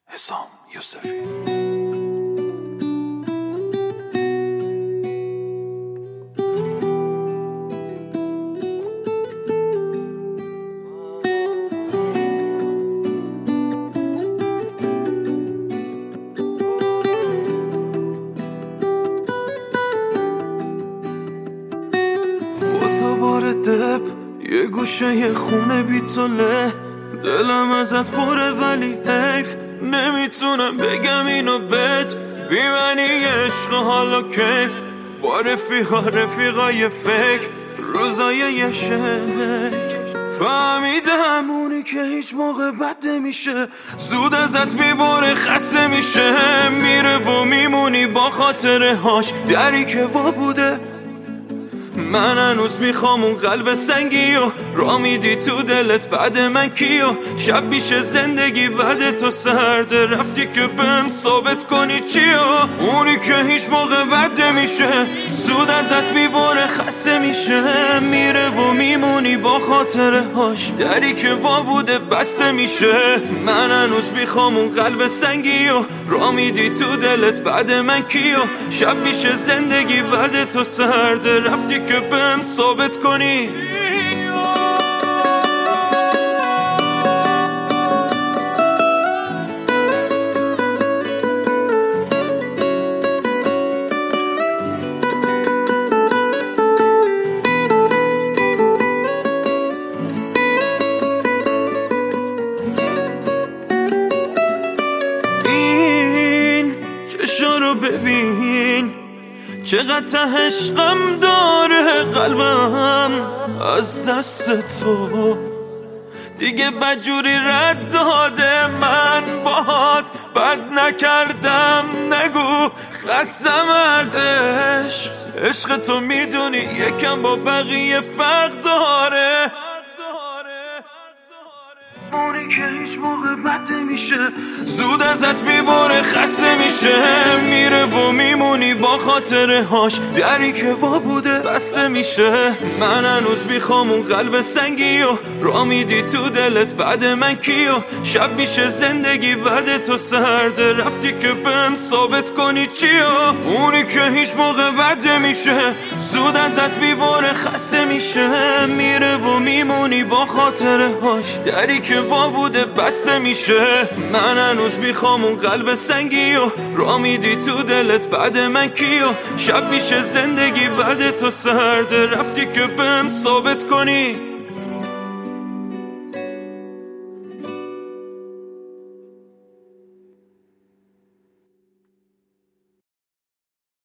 حسام یوسفی. بار دب یه گوشه یه خونه بی توله، دلم ازت پره ولی حیف نمیتونم بگم اینو بهت. بی منی عشق حالا کیف با رفیقای فکر روزای یه شک. فهمیدم اونی که هیچ موقع بد نمیشه زود ازت میبره خسته میشه، میره و میمونی با خاطرهاش دری که وا بوده. من هنوز میخوام اون قلب سنگی و را میدی تو دلت بعد من کیو. شب میشه زندگی بعد تو سرد رفتی که بهم ثابت کنی چیو. اونی که هیچ موقع بد نمیشه زود ازت میبره خسته میشه، میره و میمونی با خاطره هاش دری که وا بوده بسته میشه. من هنوز میخوام اون قلب سنگی و را میدی تو دلت بعد من کیو. شب میشه زندگی بعد تو سرد رفتی که بهم ثابت کنی. این چشا رو ببین چقدر ته عشقم داره قلبم از دست تو، دیگه بدجوری رد داده. من باهات بد نکردم نگو خستم از عشق تو میدونی یکم با بقیه فرق داره. اونی که هیچ موقع بد نمیشه زود ازت میبره خسته میشه، میره و میمونی با خاطره هاش دری که وا بوده بسته میشه. من هنوز میخوام اون قلب سنگی و را میدی تو دلت بعد من کیو. شب میشه زندگی بعد تو سرد رفتی که بهم ثابت کنی چیو. اونی که هیچ موقع بد نمیشه زود ازت میبره خسته میشه، میره و میمونی با خاطره هاش دری که وا بوده بسته میشه. من هنوز میخوام اون قلب سنگی و را میدی تو دلت بعد من کیو. شب میشه زندگی بعد تو سرد رفتی که بهم ثابت کنی.